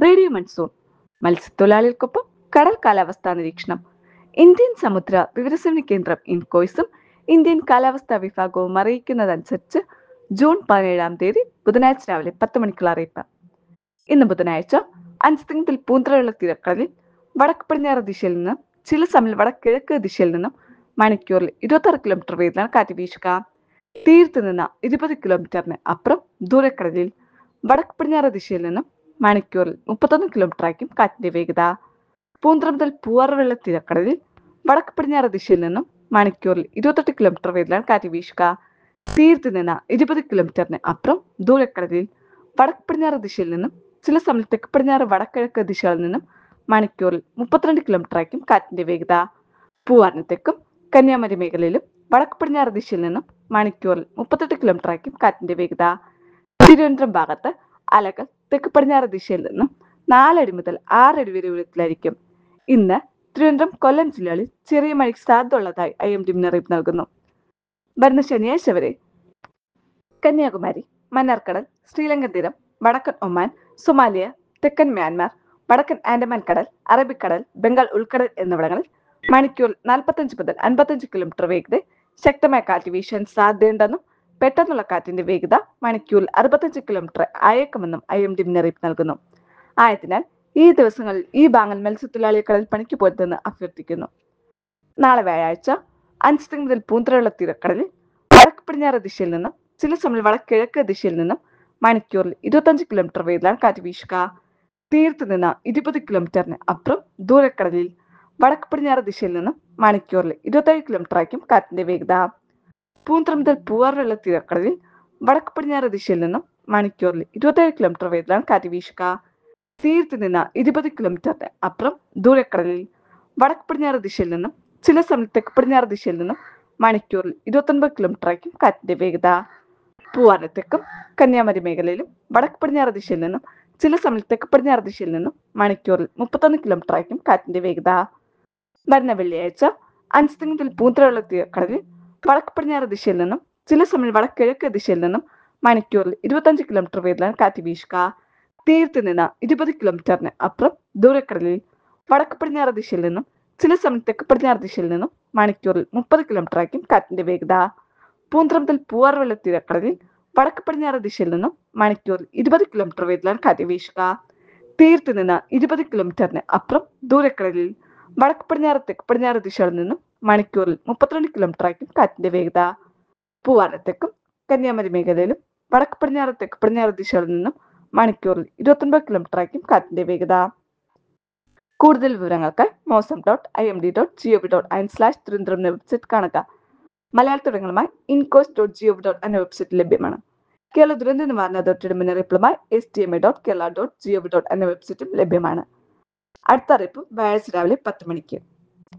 Radio monsoon മത്സ്യത്തൊഴിലാളികൾക്കൊപ്പം കടൽ കാലാവസ്ഥാ നിരീക്ഷണം. ഇന്ത്യൻ സമുദ്ര വിവരസേവന കേന്ദ്രം ഇൻകോയ്സും ഇന്ത്യൻ കാലാവസ്ഥാ വിഭാഗവും അറിയിക്കുന്നതനുസരിച്ച് ജൂൺ 17 ബുധനാഴ്ച രാവിലെ 10 മണിക്കുള്ള അറിയിപ്പ്. ഇന്ന് ബുധനാഴ്ച അഞ്ചുതെങ്ങിൽ പൂന്തറയുള്ള തീരക്കടലിൽ വടക്ക് പടിഞ്ഞാറ് ദിശയിൽ നിന്ന് ചില സമയം വടക്കിഴക്ക് ദിശയിൽ നിന്നും മണിക്കൂറിൽ 26 കിലോമീറ്റർ വേഗത്തിലാണ് കാറ്റ് വീശുക. തീരത്ത് നിന്ന് 20 കിലോമീറ്ററിന് അപ്പുറം ദൂരക്കടലിൽ വടക്ക് പടിഞ്ഞാറ് ദിശയിൽ നിന്നും മണിക്കൂറിൽ 31 കിലോമീറ്റർ ആയിരിക്കും കാറ്റിന്റെ വേഗത. പൂന്തറ മുതൽ പൂവാറുവെള്ള തീരക്കടലിൽ വടക്ക് പടിഞ്ഞാറ് ദിശയിൽ നിന്നും മണിക്കൂറിൽ 28 കിലോമീറ്റർ വേഗത്തിലാണ് കാറ്റ് വീശുക. തീരത്ത് നിന്ന് 20 കിലോമീറ്ററിന് അപ്പുറം ദൂരക്കടലിൽ വടക്ക് പടിഞ്ഞാറ് ദിശയിൽ നിന്നും ചില സമയം തെക്ക് പടിഞ്ഞാറ് വടക്കിഴക്ക് ദിശകളിൽ നിന്നും മണിക്കൂറിൽ 32 കിലോമീറ്റർ ആയിരിക്കും കാറ്റിന്റെ വേഗത. പൂവാറിന് തെക്കും കന്യാകുമാരി മേഖലയിലും വടക്ക് പടിഞ്ഞാറ് ദിശയിൽ നിന്നും മണിക്കൂറിൽ 38 കിലോമീറ്റർ ആയിരിക്കും കാറ്റിന്റെ വേഗത. തിരുവനന്തപുരം ഭാഗത്ത് അലകൾ തെക്ക് പടിഞ്ഞാറ് ദിശയിൽ നിന്നും 4 അടി മുതൽ 6 അടി വരെ ഉയരത്തിലായിരിക്കും. ഇന്ന് തിരുവനന്തപുരം കൊല്ലം ജില്ലകളിൽ ചെറിയ മഴയ്ക്ക് സാധ്യത ഉള്ളതായി IMD മുന്നറിയിപ്പ് നൽകുന്നു. വരുന്ന ശനിയാഴ്ച വരെ കന്യാകുമാരി, മന്നാർക്കടൽ, ശ്രീലങ്കൻ തീരം, വടക്കൻ ഒമാൻ, സൊമാലിയ, തെക്കൻ മ്യാൻമാർ, വടക്കൻ ആൻഡമാൻ കടൽ, അറബിക്കടൽ, ബംഗാൾ ഉൾക്കടൽ എന്നിവിടങ്ങളിൽ മണിക്കൂറിൽ 45 മുതൽ 55 കിലോമീറ്റർ വേഗത ശക്തമായ കാറ്റ് വീശാൻ സാധ്യതയുണ്ടെന്നും പെട്ടെന്നുള്ള കാറ്റിന്റെ വേഗത മണിക്കൂറിൽ 65 കിലോമീറ്റർ അയക്കുമെന്നും IMD മുന്നറിയിപ്പ് നൽകുന്നു. ആയതിനാൽ ഈ ദിവസങ്ങളിൽ ഈ ഭാഗങ്ങൾ മത്സ്യത്തൊഴിലാളികൾ കടൽ പണിക്ക് പോരുതെന്ന് അഭ്യർത്ഥിക്കുന്നു. നാളെ വ്യാഴാഴ്ച അഞ്ചുതെങ്ങ് മുതൽ പൂന്തറയുള്ള തീരക്കടലിൽ വടക്ക് പടിഞ്ഞാറ് ദിശയിൽ നിന്നും ചില സമയം വടക്കിഴക്ക് ദിശയിൽ നിന്നും മണിക്കൂറിൽ 25 കിലോമീറ്റർ വേഗത്തിലാണ് കാറ്റ് വീശുക. തീരത്ത് നിന്ന് 20 കിലോമീറ്ററിന് അപ്പുറം ദൂരക്കടലിൽ വടക്ക് പടിഞ്ഞാറ് ദിശയിൽ നിന്നും മണിക്കൂറിൽ 27 കിലോമീറ്റർ ആയിരിക്കും കാറ്റിന്റെ വേഗത. പൂന്തറ മുതൽ പൂവാറുവെള്ള തീരക്കടലിൽ വടക്ക് പടിഞ്ഞാറ് ദിശയിൽ നിന്നും മണിക്കൂറിൽ 27 കിലോമീറ്റർ വേഗത്തിലാണ് കാറ്റ് വീശുക. തീരത്ത് നിന്ന് 20 കിലോമീറ്ററിന് അപ്പുറം ദൂരക്കടലിൽ വടക്ക് പടിഞ്ഞാറ് ദിശയിൽ നിന്നും ചില സമയം തെക്ക് പടിഞ്ഞാറ് ദിശയിൽ നിന്നും മണിക്കൂറിൽ 29 കിലോമീറ്റർ ആയിരിക്കും കാറ്റിന്റെ വേഗത. പൂവാറിന് തെക്കും കന്യാകുമാരി മേഖലയിലും വടക്ക് പടിഞ്ഞാറ് ദിശയിൽ നിന്നും ചില സമയം തെക്ക് പടിഞ്ഞാറ് ദിശയിൽ നിന്നും മണിക്കൂറിൽ 31 കിലോമീറ്റർ ആയിരിക്കും കാറ്റിന്റെ വേഗത. വരുന്ന വെള്ളിയാഴ്ച അഞ്ചുതെങ്ങ് മുതൽ പൂന്തറയുള്ള തീരക്കടലിൽ വടക്ക് പടിഞ്ഞാറ് ദിശയിൽ നിന്നും ചില സമയം വടക്കിഴക്ക് ദിശയിൽ നിന്നും മണിക്കൂറിൽ 25 കിലോമീറ്റർ വേഗത്തിലാണ് കാറ്റ് വീശുക. തീരത്ത് നിന്ന് 20 കിലോമീറ്ററിന് അപ്പുറം ദൂരക്കടലിൽ വടക്ക് പടിഞ്ഞാറ് ദിശയിൽ നിന്നും ചില സമയം തെക്ക് പടിഞ്ഞാറ് ദിശയിൽ നിന്നും മണിക്കൂറിൽ 30 കിലോമീറ്റർ ആയിരിക്കും കാറ്റിന്റെ വേഗത. പൂന്തറ മുതൽ പൂവാറുവെള്ള തീരക്കടലിൽ വടക്ക് പടിഞ്ഞാറ് ദിശയിൽ നിന്നും മണിക്കൂറിൽ 20 കിലോമീറ്റർ വേഗത്തിലാണ് കാറ്റ് വീശുക. തീരത്ത് നിന്ന് 20 കിലോമീറ്ററിന് അപ്പുറം ദൂരക്കടലിൽ വടക്ക് പടിഞ്ഞാറ് തെക്ക് പടിഞ്ഞാറ് ദിശകളിൽ നിന്നും മണിക്കൂറിൽ 32 കിലോമീറ്റർ ആയിരിക്കും കാറ്റിന്റെ വേഗത. പൂവാറിന് തെക്കും കന്യാകുമാരി മേഖലയിലും വടക്ക് പടിഞ്ഞാറ് തെക്ക് പടിഞ്ഞാറ് ദിശകളിൽ നിന്നും മണിക്കൂറിൽ 29 കിലോമീറ്റർ ആയിരിക്കും കാറ്റിന്റെ വേഗത. കൂടുതൽ വിവരങ്ങൾക്ക് mosam.imd.gov.in/തിരുവനന്തപുരം എന്ന വെബ്സൈറ്റ് കാണുക. മലയാളത്തിലുമായി incos.gov.in എന്ന വെബ്സൈറ്റ് ലഭ്യമാണ്. കേരള ദുരന്ത നിവാരണ അതോറിറ്റിയുടെ മുന്നറിയിപ്പുമായി stma.kerala.gov.in എന്ന വെബ്സൈറ്റും ലഭ്യമാണ്. അടുത്ത അറിയിപ്പ് വ്യാഴാഴ്ച രാവിലെ 10 മണിക്ക്.